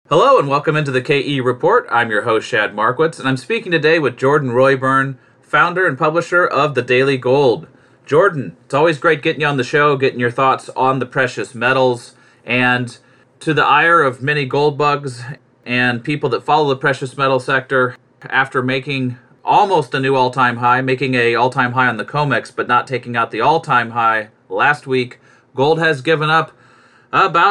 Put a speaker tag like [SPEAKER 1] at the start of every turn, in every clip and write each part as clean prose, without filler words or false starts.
[SPEAKER 1] Hello and welcome into the KE Report. I'm your host, Shad Markwitz, and I'm speaking today with Jordan Royburn, founder and publisher of The Daily Gold. Jordan, it's always great getting you on the show, getting your thoughts on the precious metals, and to the ire of many gold bugs and people that follow the precious metal sector, after making almost a new all-time high, making a all-time high on the COMEX, but not taking out the all-time high last week, gold has given up about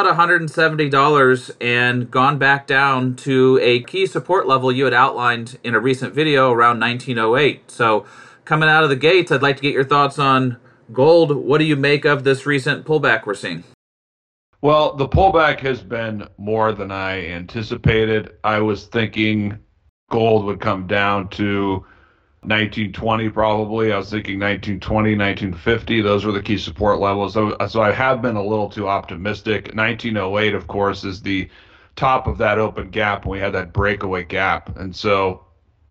[SPEAKER 1] $170 and gone back down to a key support level you had outlined in a recent video around 1908. So coming out of the gates, I'd like to get your thoughts on gold. What do you make of this recent pullback we're seeing?
[SPEAKER 2] Well, the pullback has been more than I anticipated. I was thinking gold would come down to 1920 probably. I was thinking 1920, 1950. Those were the key support levels. So I have been a little too optimistic. 1908, of course, is the top of that open gap, and we had that breakaway gap. And so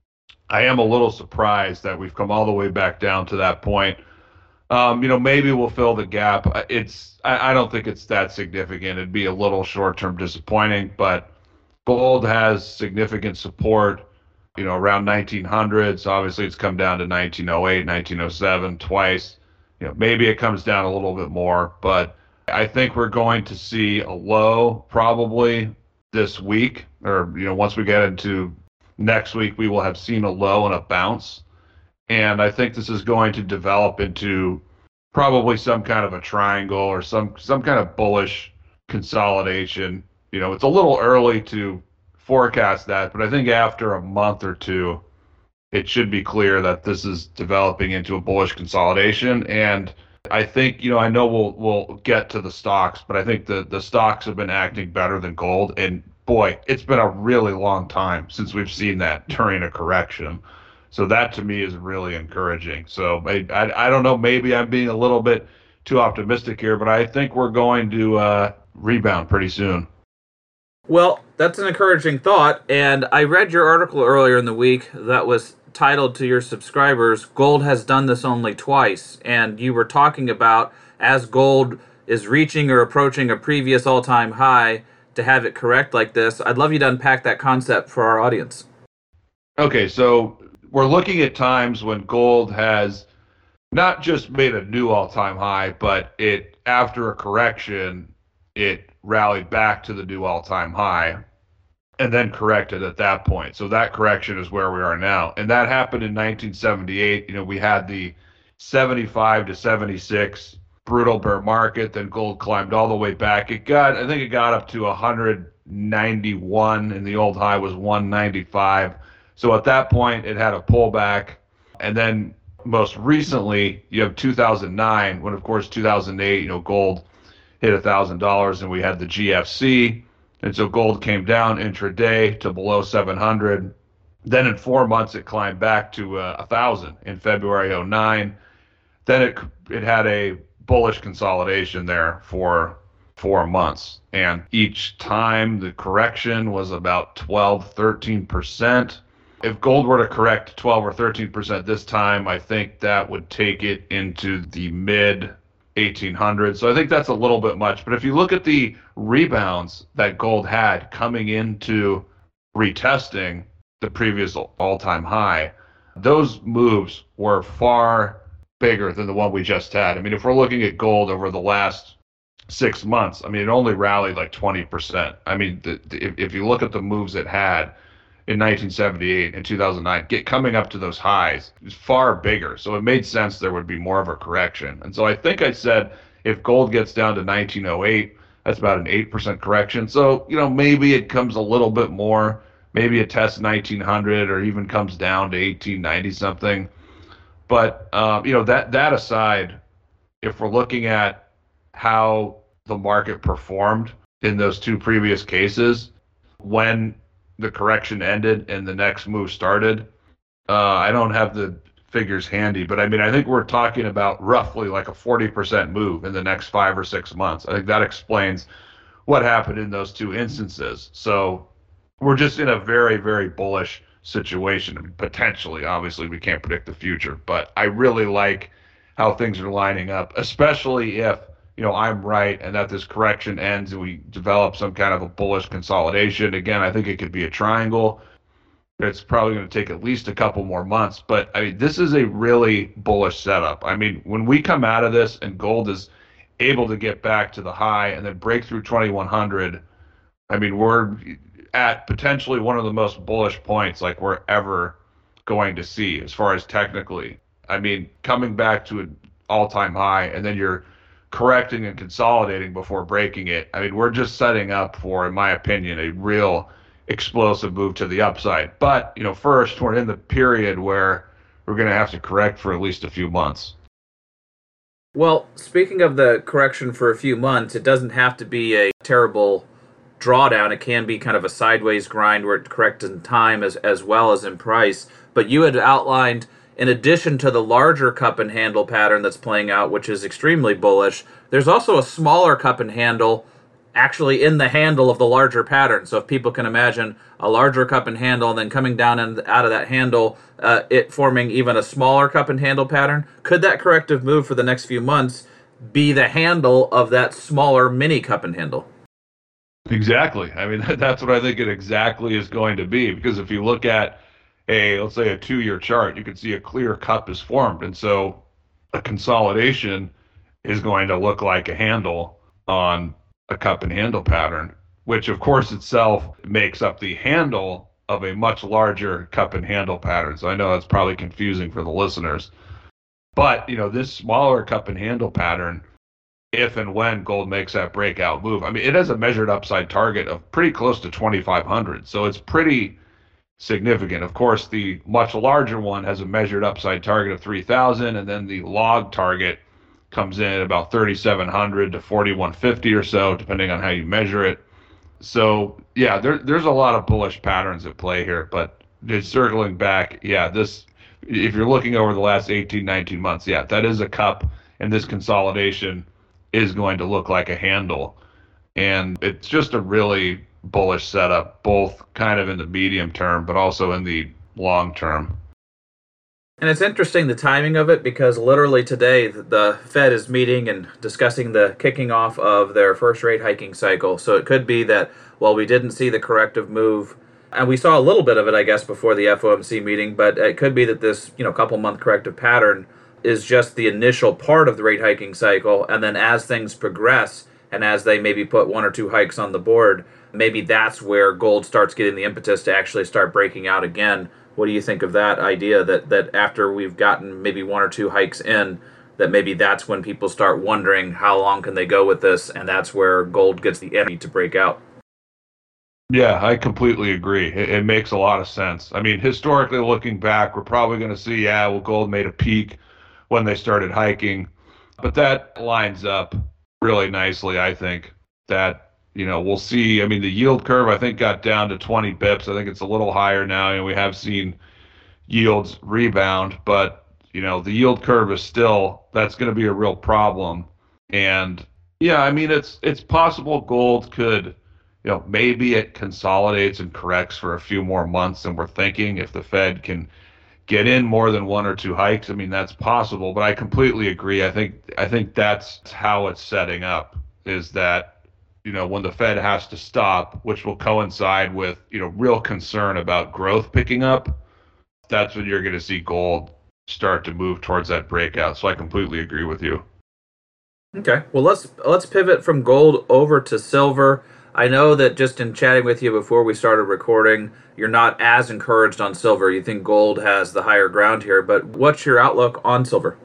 [SPEAKER 2] I am a little surprised that we've come all the way back down to that point. Maybe we'll fill the gap. I don't think it's that significant. It'd be a little short-term disappointing, but gold has significant support, around 1900s. Obviously, it's come down to 1908, 1907 twice. Maybe it comes down a little bit more, but I think we're going to see a low probably this week, or, once we get into next week, we will have seen a low and a bounce. And I think this is going to develop into probably some kind of a triangle or some kind of bullish consolidation. It's a little early to forecast that, but I think after a month or two, it should be clear that this is developing into a bullish consolidation. And I think, I know we'll get to the stocks, but I think the stocks have been acting better than gold. And boy, it's been a really long time since we've seen that during a correction. So that to me is really encouraging. So I don't know, maybe I'm being a little bit too optimistic here, but I think we're going to rebound pretty soon.
[SPEAKER 1] Well, that's an encouraging thought, and I read your article earlier in the week that was titled to your subscribers, Gold Has Done This Only Twice, and you were talking about as gold is reaching or approaching a previous all-time high, to have it correct like this. I'd love you to unpack that concept for our audience.
[SPEAKER 2] Okay, so we're looking at times when gold has not just made a new all-time high, but after a correction, it rallied back to the new all-time high and then corrected at that point. So that correction is where we are now. And that happened in 1978. We had the 75 to 76 brutal bear market, then gold climbed all the way back. I think it got up to 191 and the old high was 195. So at that point, it had a pullback. And then most recently, you have 2009, when, of course, 2008, gold hit $1,000 and we had the GFC. And so gold came down intraday to below 700. Then in 4 months, it climbed back to 1,000 in February '09. Then it had a bullish consolidation there for 4 months. And each time the correction was about 12, 13%. If gold were to correct 12 or 13% this time, I think that would take it into the mid 1800s. So I think that's a little bit much. But if you look at the rebounds that gold had coming into retesting the previous all-time high, those moves were far bigger than the one we just had. I mean, if we're looking at gold over the last 6 months, I mean, it only rallied like 20%. I mean, if you look at the moves it had in 1978 and 2009, coming up to those highs is far bigger. So it made sense there would be more of a correction. And so I think I said if gold gets down to 1908, that's about an 8% correction. So, maybe it comes a little bit more. Maybe it tests 1900 or even comes down to 1890 something. But, that aside, if we're looking at how the market performed in those two previous cases, when the correction ended and the next move started. I don't have the figures handy, but I mean, I think we're talking about roughly like a 40% move in the next 5 or 6 months. I think that explains what happened in those two instances. So we're just in a very, very bullish situation. I mean, potentially, obviously, we can't predict the future, but I really like how things are lining up, especially if I'm right and that this correction ends and we develop some kind of a bullish consolidation. Again, I think it could be a triangle. It's probably going to take at least a couple more months, but I mean, this is a really bullish setup. I mean, when we come out of this and gold is able to get back to the high and then break through 2100, I mean, we're at potentially one of the most bullish points like we're ever going to see as far as technically. I mean, coming back to an all-time high and then you're correcting and consolidating before breaking it. I mean, we're just setting up for, in my opinion, a real explosive move to the upside. But, first, we're in the period where we're going to have to correct for at least a few months.
[SPEAKER 1] Well, speaking of the correction for a few months, it doesn't have to be a terrible drawdown. It can be kind of a sideways grind where it corrects in time as well as in price. But you had outlined, in addition to the larger cup and handle pattern that's playing out, which is extremely bullish, there's also a smaller cup and handle actually in the handle of the larger pattern. So if people can imagine a larger cup and handle and then coming down and out of that handle, it forming even a smaller cup and handle pattern, could that corrective move for the next few months be the handle of that smaller mini cup and handle?
[SPEAKER 2] Exactly. I mean, that's what I think it exactly is going to be. Because if you look at let's say a 2-year chart, you can see a clear cup is formed. And so a consolidation is going to look like a handle on a cup and handle pattern, which of course itself makes up the handle of a much larger cup and handle pattern. So I know that's probably confusing for the listeners. But, this smaller cup and handle pattern, if and when gold makes that breakout move, I mean, it has a measured upside target of pretty close to 2,500. So it's pretty significant. Of course, the much larger one has a measured upside target of 3,000, and then the log target comes in at about 3,700 to 4,150 or so, depending on how you measure it. So, yeah, there's a lot of bullish patterns at play here, but just circling back, yeah, if you're looking over the last 18, 19 months, yeah, that is a cup, and this consolidation is going to look like a handle. And it's just a really bullish setup, both kind of in the medium term, but also in the long term.
[SPEAKER 1] And it's interesting the timing of it, because literally today the Fed is meeting and discussing the kicking off of their first rate hiking cycle. So it could be that while we didn't see the corrective move, and we saw a little bit of it, I guess, before the FOMC meeting, but it could be that this couple month corrective pattern is just the initial part of the rate hiking cycle. And then as things progress and as they maybe put 1 or 2 hikes on the board, maybe that's where gold starts getting the impetus to actually start breaking out again. What do you think of that idea that after we've gotten maybe 1 or 2 hikes in, that maybe that's when people start wondering how long can they go with this, and that's where gold gets the energy to break out?
[SPEAKER 2] Yeah, I completely agree. It makes a lot of sense. I mean, historically looking back, we're probably going to see, gold made a peak when they started hiking, but that lines up really nicely, I think, that we'll see. I mean, the yield curve, I think, got down to 20 bips. I think it's a little higher now, and we have seen yields rebound, but, the yield curve is still, that's going to be a real problem. And, yeah, I mean, it's possible gold could, maybe it consolidates and corrects for a few more months than we're thinking. If the Fed can get in more than 1 or 2 hikes, I mean, that's possible. But I completely agree. I think that's how it's setting up, is that when the Fed has to stop, which will coincide with, real concern about growth picking up, that's when you're going to see gold start to move towards that breakout. So I completely agree with you.
[SPEAKER 1] Okay, well, let's pivot from gold over to silver. I know that just in chatting with you before we started recording, you're not as encouraged on silver. You think gold has the higher ground here, but what's your outlook on silver?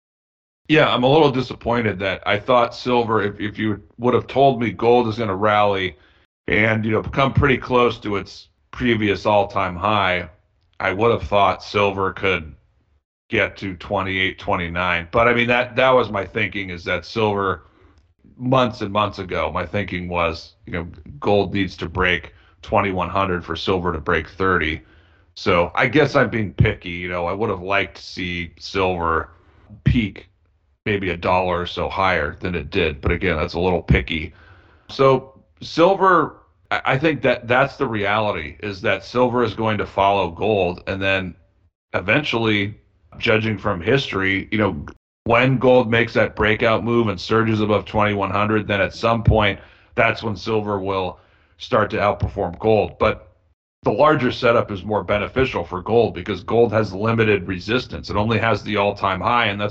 [SPEAKER 2] Yeah, I'm a little disappointed that I thought silver, if you would have told me gold is going to rally and, become pretty close to its previous all-time high, I would have thought silver could get to 28, 29. But I mean, that was my thinking, is that silver, months and months ago, my thinking was, gold needs to break 2,100 for silver to break 30. So I guess I'm being picky. I would have liked to see silver peak maybe $1 or so higher than it did. But again, that's a little picky. So silver, I think that's the reality, is that silver is going to follow gold. And then eventually, judging from history, When gold makes that breakout move and surges above 2100, then at some point, that's when silver will start to outperform gold. But the larger setup is more beneficial for gold because gold has limited resistance. It only has the all-time high, and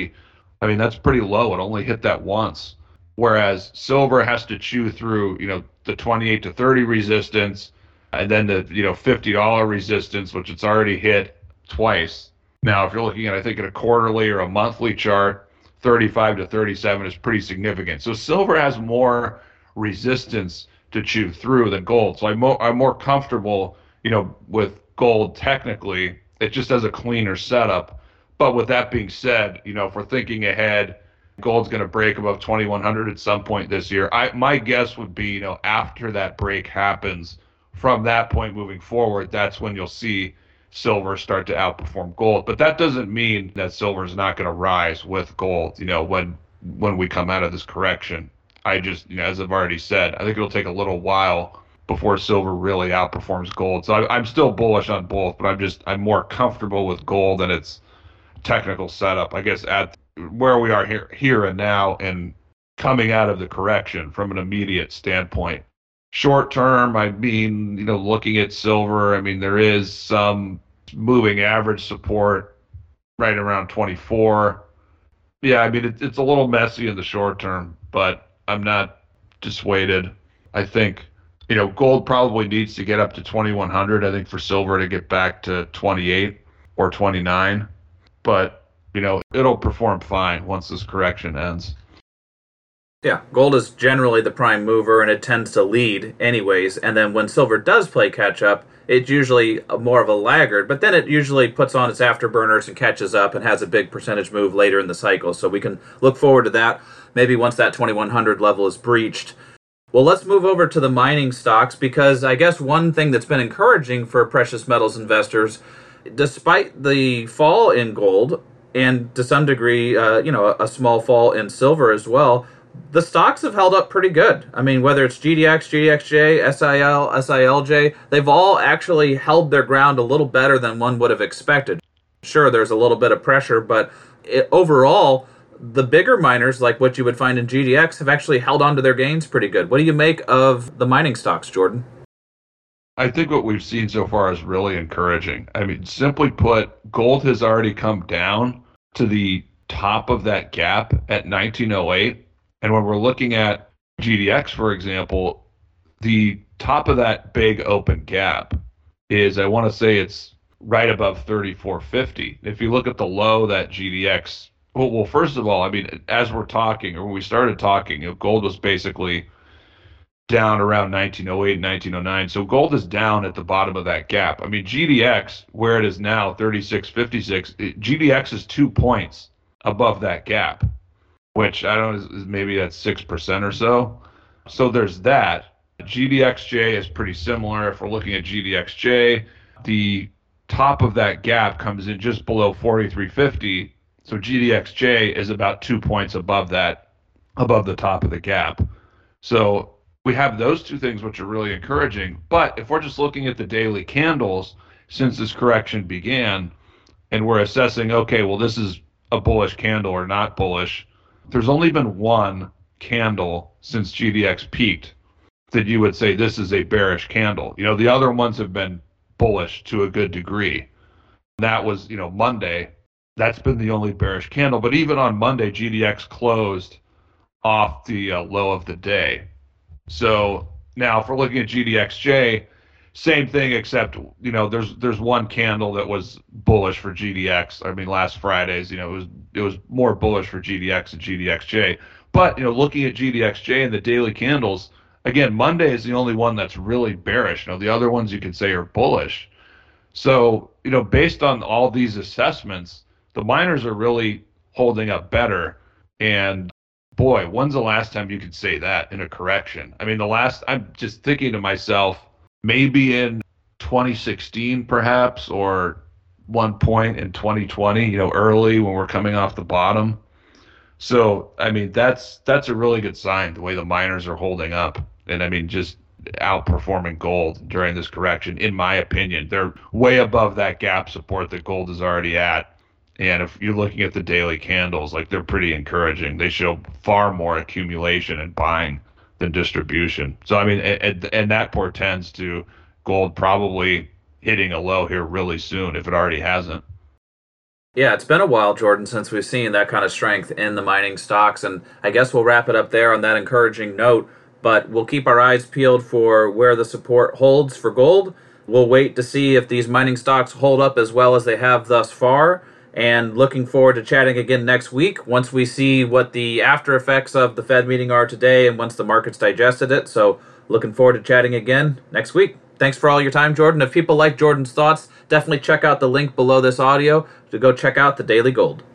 [SPEAKER 2] that's pretty low. It only hit that once. Whereas silver has to chew through, the 28 to 30 resistance and then the, $50 resistance, which it's already hit twice. Now, if you're looking at, I think, at a quarterly or a monthly chart, 35 to 37 is pretty significant. So silver has more resistance to chew through than gold. So I'm more comfortable, with gold technically. It just has a cleaner setup. But with that being said, if we're thinking ahead, gold's going to break above 2100 at some point this year. My guess would be, after that break happens, from that point moving forward, that's when you'll see silver start to outperform gold. But that doesn't mean that silver is not going to rise with gold, when we come out of this correction. I just, as I've already said, I think it'll take a little while before silver really outperforms gold. So I'm still bullish on both, but I'm more comfortable with gold and its technical setup, I guess, at where we are here and now and coming out of the correction from an immediate standpoint. Short term, I mean, looking at silver, I mean, there is some moving average support right around 24. Yeah, I mean, it's a little messy in the short term, but I'm not dissuaded. I think, gold probably needs to get up to 2100, I think, for silver to get back to 28 or 29. But, it'll perform fine once this correction ends.
[SPEAKER 1] Yeah, gold is generally the prime mover, and it tends to lead anyways. And then when silver does play catch up, it's usually more of a laggard, but then it usually puts on its afterburners and catches up and has a big percentage move later in the cycle. So we can look forward to that maybe once that 2100 level is breached. Well, let's move over to the mining stocks, because I guess one thing that's been encouraging for precious metals investors, despite the fall in gold and to some degree, a small fall in silver as well, the stocks have held up pretty good. I mean, whether it's GDX, GDXJ, SIL, SILJ, they've all actually held their ground a little better than one would have expected. Sure, there's a little bit of pressure, but overall, the bigger miners, like what you would find in GDX, have actually held on to their gains pretty good. What do you make of the mining stocks, Jordan?
[SPEAKER 2] I think what we've seen so far is really encouraging. I mean, simply put, gold has already come down to the top of that gap at 1908. And when we're looking at GDX, for example, the top of that big open gap is, I want to say it's right above 3450. If you look at the low that GDX, well, first of all, I mean, as we're talking, or when we started talking, gold was basically down around 1908, 1909. So gold is down at the bottom of that gap. I mean, GDX, where it is now, 3656, GDX is 2 points above that gap, which I don't know, maybe that's 6% or so. So there's that. GDXJ is pretty similar. If we're looking at GDXJ, the top of that gap comes in just below 4350. So GDXJ is about 2 points above that, above the top of the gap. So we have those two things, which are really encouraging. But if we're just looking at the daily candles since this correction began, and we're assessing, okay, well, this is a bullish candle or not bullish, there's only been one candle since GDX peaked that you would say this is a bearish candle. The other ones have been bullish to a good degree. That was, Monday. That's been the only bearish candle. But even on Monday, GDX closed off the low of the day. So now if we're looking at GDXJ, same thing, except, there's one candle that was bullish for GDX. I mean, last Friday's, it was more bullish for GDX and GDXJ. But, looking at GDXJ and the daily candles, again, Monday is the only one that's really bearish. The other ones you could say are bullish. So, based on all these assessments, the miners are really holding up better. And boy, when's the last time you could say that in a correction? I mean, I'm just thinking to myself, maybe in 2016, perhaps, or one point in 2020, early when we're coming off the bottom. So, I mean, that's a really good sign, the way the miners are holding up. And I mean, just outperforming gold during this correction, in my opinion. They're way above that gap support that gold is already at. And if you're looking at the daily candles, like they're pretty encouraging. They show far more accumulation and buying than distribution. So I mean, and that portends to gold probably hitting a low here really soon if it already hasn't.
[SPEAKER 1] Yeah, it's been a while, Jordan, since we've seen that kind of strength in the mining stocks, and I guess we'll wrap it up there on that encouraging note. But we'll keep our eyes peeled for where the support holds for gold. We'll wait to see if these mining stocks hold up as well as they have thus far. And looking forward to chatting again next week once we see what the after effects of the Fed meeting are today and once the market's digested it. So, looking forward to chatting again next week. Thanks for all your time, Jordan. If people like Jordan's thoughts, definitely check out the link below this audio to go check out the Daily Gold.